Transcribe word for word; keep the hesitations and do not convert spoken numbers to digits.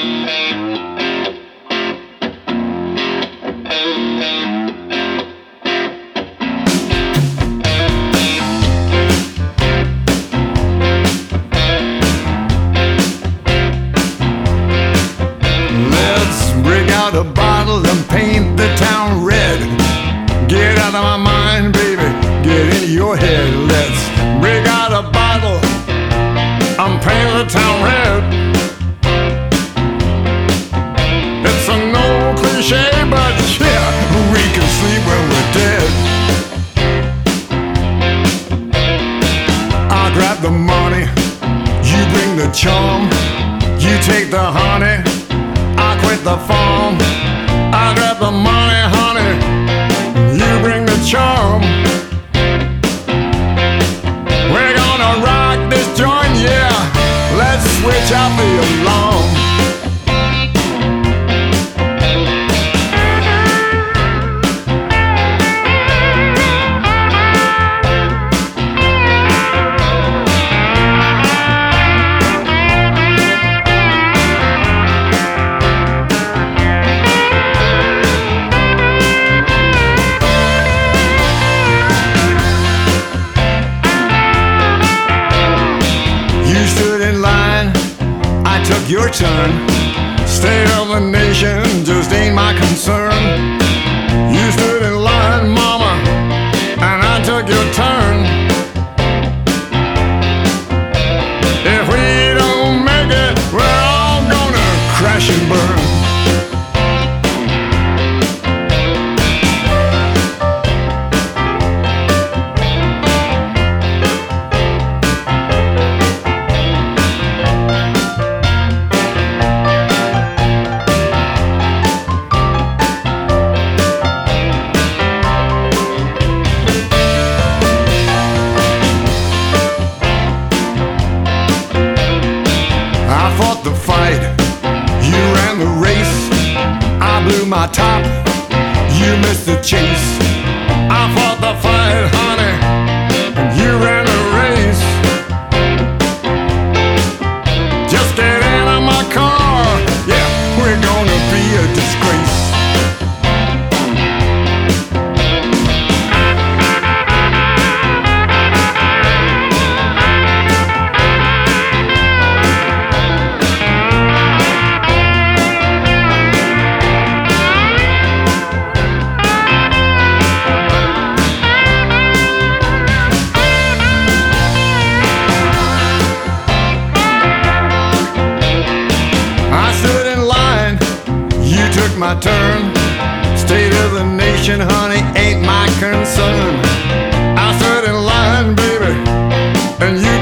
A bottle and paint the town red. Get out of my mind, baby, get into your head. Let's break out a bottle and paint the town red. It's an old cliche, but yeah, we can sleep when we're dead. I grab the money, you bring the charm, you take the honey, I quit the farm. I grab the money, honey, you bring the charm. We're gonna rock this joint, yeah. Let's switch out the alarm. Took your turn. State of the nation just ain't my concern. You stood in line, mama, and I took your turn. If we don't make it, we're all gonna crash and burn. The fight, you ran the race. I blew my top, you missed the chase. I fought the fight, honey, and you ran the race. Just get in my car, yeah, we're gonna be a disgrace. My turn. State of the nation, honey, ain't my concern. I stood in line, baby, and you